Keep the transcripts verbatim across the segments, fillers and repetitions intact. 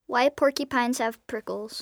Why porcupines have prickles.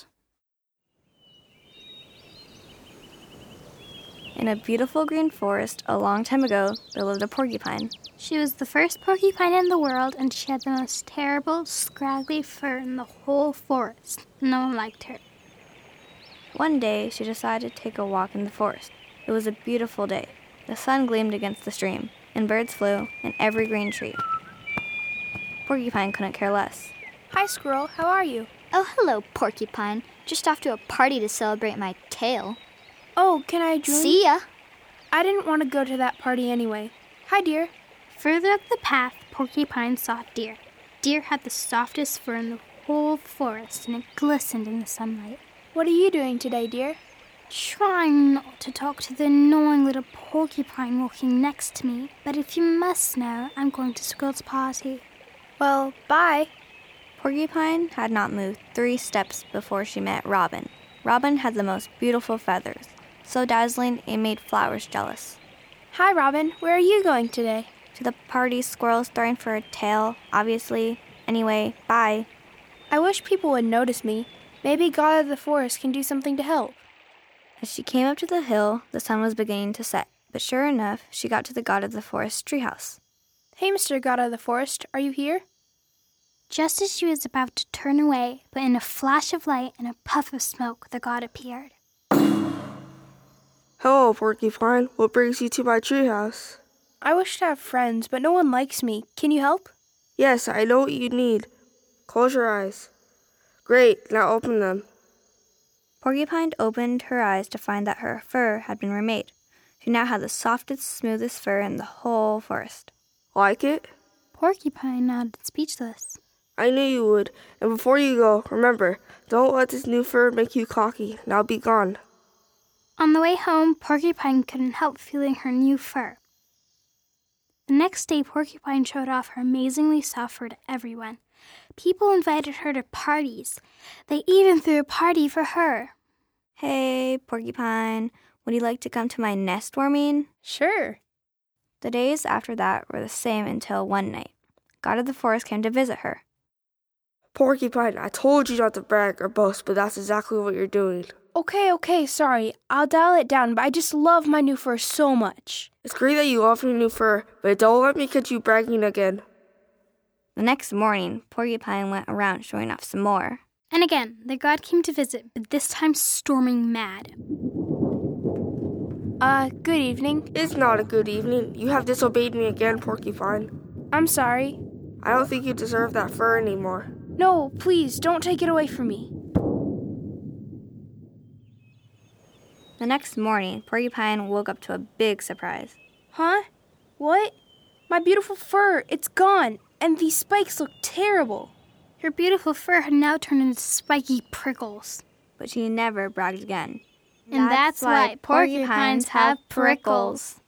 In a beautiful green forest a long time ago, there lived a porcupine. She was the first porcupine in the world, and she had the most terrible, scraggly fur in the whole forest. No one liked her. One day, she decided to take a walk in the forest. It was a beautiful day. The sun gleamed against the stream, and birds flew in every green tree. Porcupine couldn't care less. Hi, Squirrel. How are you? Oh, hello, Porcupine. Just off to a party to celebrate my tail. Oh, can I join? See ya. I didn't want to go to that party anyway. Hi, Deer. Further up the path, Porcupine saw Deer. Deer had the softest fur in the whole forest, and it glistened in the sunlight. What are you doing today, Deer? Trying not to talk to the annoying little porcupine walking next to me, but if you must know, I'm going to Squirrel's party. Well, bye. Porcupine had not moved three steps before she met Robin. Robin had the most beautiful feathers, so dazzling it made flowers jealous. Hi, Robin. Where are you going today? To the party, Squirrel's throwing for a tail, obviously. Anyway, bye. I wish people would notice me. Maybe God of the Forest can do something to help. As she came up to the hill, the sun was beginning to set, but sure enough, she got to the God of the Forest treehouse. Hey, Mister God of the Forest, are you here? Just as she was about to turn away, but in a flash of light and a puff of smoke, the god appeared. Hello, Porcupine. What brings you to my treehouse? I wish to have friends, but no one likes me. Can you help? Yes, I know what you need. Close your eyes. Great, now open them. Porcupine opened her eyes to find that her fur had been remade. She now had the softest, smoothest fur in the whole forest. Like it? Porcupine nodded, speechless. I knew you would. And before you go, remember, don't let this new fur make you cocky. Now be gone. On the way home, Porcupine couldn't help feeling her new fur. The next day, Porcupine showed off her amazingly soft fur to everyone. People invited her to parties. They even threw a party for her. Hey, Porcupine, would you like to come to my nest warming? Sure. The days after that were the same until one night. God of the Forest came to visit her. Porcupine, I told you not to brag or boast, but that's exactly what you're doing. Okay, okay, sorry. I'll dial it down, but I just love my new fur so much. It's great that you love your new fur, but don't let me catch you bragging again. The next morning, Porcupine went around showing off some more. And again, the god came to visit, but this time storming mad. Uh, good evening. It's not a good evening. You have disobeyed me again, Porcupine. I'm sorry. I don't think you deserve that fur anymore. No, please, don't take it away from me. The next morning, Porcupine woke up to a big surprise. Huh? What? My beautiful fur, it's gone, and these spikes look terrible. Her beautiful fur had now turned into spiky prickles. But she never bragged again. And that's, that's why porcupines have prickles.